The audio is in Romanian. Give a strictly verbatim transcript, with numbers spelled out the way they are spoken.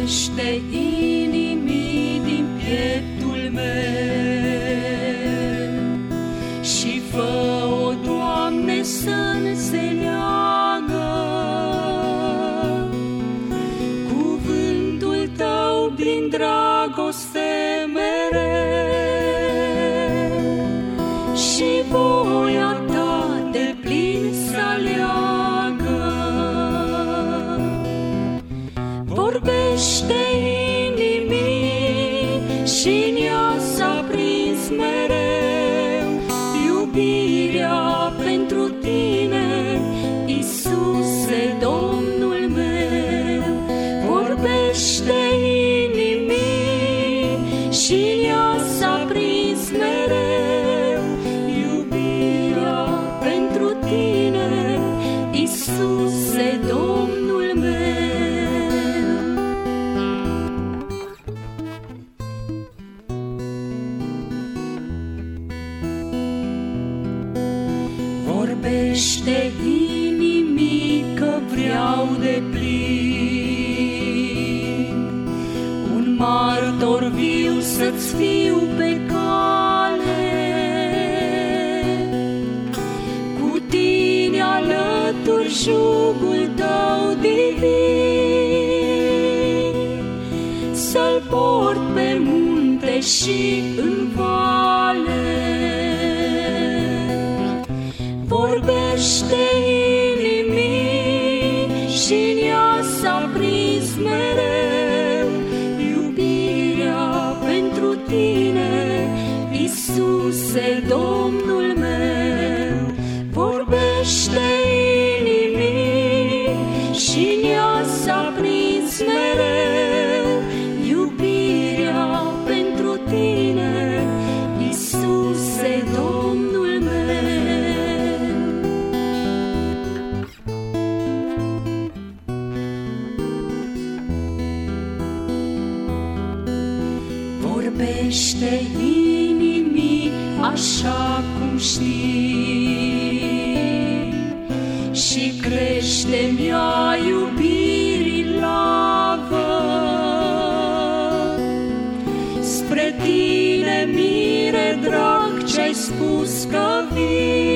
vorbește inimii din pieptul meu și fă-o, Doamne, să-nțeleagă cuvântul Tău prin dragoste mereu și voia Ta deplin să aleagă. Vorbește inimii și-n ea s-a prins mereu iubirea pentru Tine, Iisuse, Domnul meu. Vorbește inimii și-n ea s-a prins mereu iubirea pentru Tine, Iisuse, Domnul meu. Vorbește inimii că vreau de plin un martor viu să-ți fiu pe cale, cu Tine alături jugul Tău divin, să-l port pe munte și în vale. Vorbește inimii și-n ea s-a prins mereu iubirea pentru Tine, Iisuse, Domnul meu. Vorbește inimii și-n ea s-a prins mereu iubirea pentru Tine, Iisuse, Domnul meu. Vorbește inimii așa cum știi și crește-mi a iubirii lavă. Spre Tine, mire drag, ce-ai spus că vii,